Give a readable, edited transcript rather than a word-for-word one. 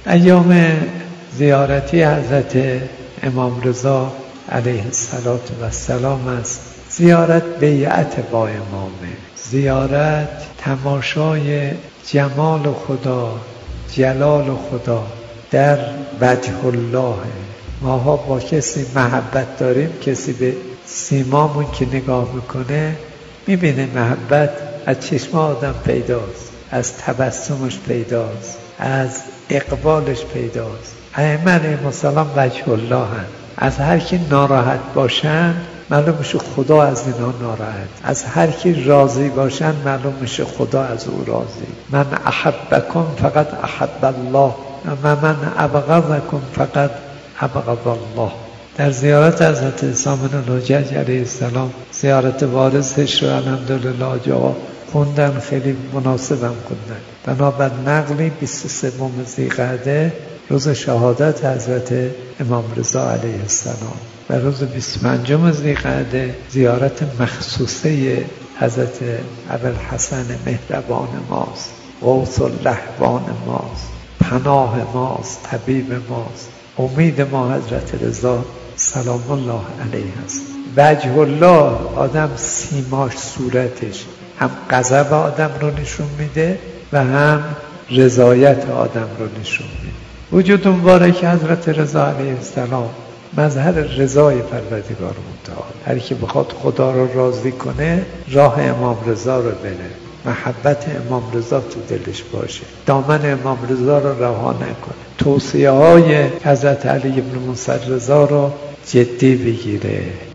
ایام زیارتی حضرت امام رضا علیه السلام است. زیارت بیعت با امامه، زیارت تماشای جمال خدا، جلال خدا در وجه الله. ماها با کسی محبت داریم، کسی به سیمامون که نگاه میکنه میبینه محبت از چشم آدم پیداست، از تبسمش پیداست، از اقبالش پیداست. ائمه علیهم السلام وجه الله هست. از هر کی ناراحت باشن معلوم میشه خدا از اینا ناراحت، از هر کی راضی باشن معلوم میشه خدا از او راضی. من احبکم فقط احب الله و من ابغضکم فقط ابغض الله. در زیارت حضرت سامن الحجج علیه السلام، زیارت وارثش رو الحمدلله جا خوندن، خیلی مناسبم خوندن. بنابر نقلی 23 ذیقعده روز شهادت حضرت امام رضا علیه السلام و روز 25 ذیقعده زیارت مخصوصه حضرت ابوالحسن مهربان ماست، غوث اللهبان ماست، پناه ماست، طبیب ماست، امید ما حضرت رضا سلام الله علیه است. وجه الله آدم سیماش، صورتش هم غضب آدم رو نشون میده و هم رضایت آدم رو نشون میده. وجود مبارک حضرت رضا علیه السلام مظهر رضای پروردگار متعال. هر کی بخواد خدا رو راضی کنه راه امام رضا رو بره، محبت امام رضا تو دلش باشه، دامن امام رضا رو رها نکنه، توصیه های حضرت علی بن موسی رضا رو جدی بگیره.